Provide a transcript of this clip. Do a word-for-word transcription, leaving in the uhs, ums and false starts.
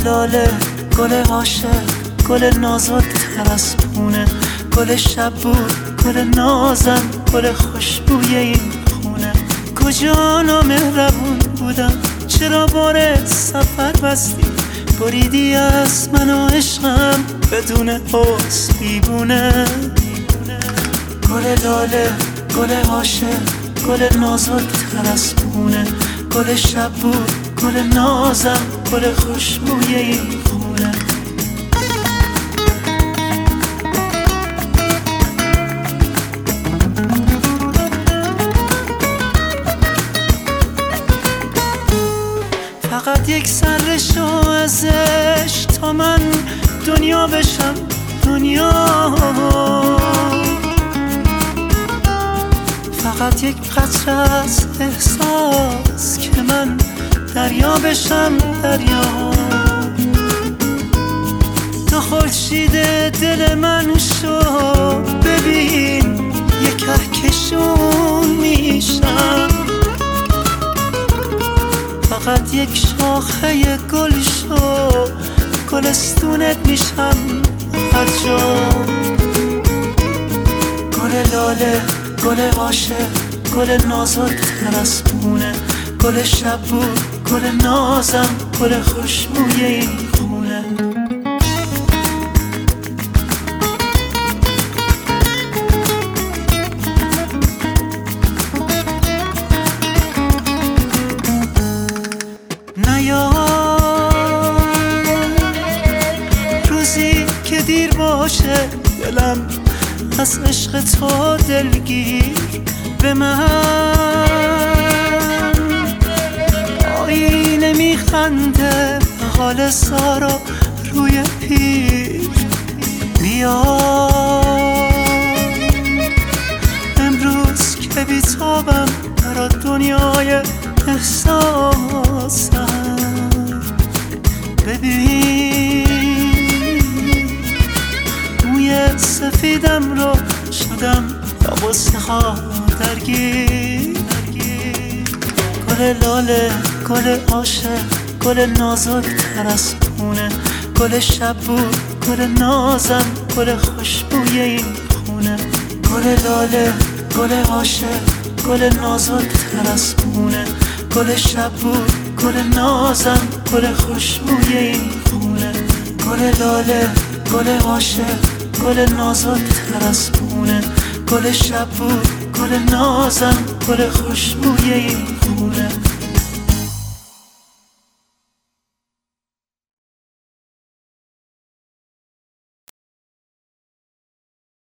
لاله، گل عاشق، گل نازک تر از پونه، گل شب بود، گل نازم، گل خوشبوی این خونه. کجا نامهربون بودم، چرا بار سفر بستی، بریدی از من و عشقم بدون حس بیبونه. گل لاله، گل عاشق، گل نازک تر از پونه، گل شب بود، گل نازم، گل خوشبوی این خونه. فقط یک سرشو ازش تا من دنیا بشم دنیا، فقط یک قطره از احساس که من دریا بشم دریا. تو خورشید دل من شو، ببین یک کهکشون میشم، فقط یک شاخه گل شو، گلستونت میشم هر جا. گل لاله، گل عاشق، گل نازک تر از پونه، گل شب بود، گل نازم، گل خوشبوی این خونه. روزی که دیر باشه دلم از عشق تو دلگیر، به من آینه میخنده به حال سارا روی پیر. بیا امروز که بیتابم برات دنیای احساسم، ببین موی سفیدم رو شدم با غصه ها درگیر. گل لاله، گل عاشق، گل نازک تر از پونه، گل شب بود، گل نازم، گل خوشبوی این خونه. گل لاله، گل عاشق، گل نازک تر از پونه، گل شب بود، گل نازم، گل خوشبوی این خونه. گل لاله، گل عاشق، گل نازک تر از پونه، گل شب بود، گل نازم، گل خوشبوی این خونه.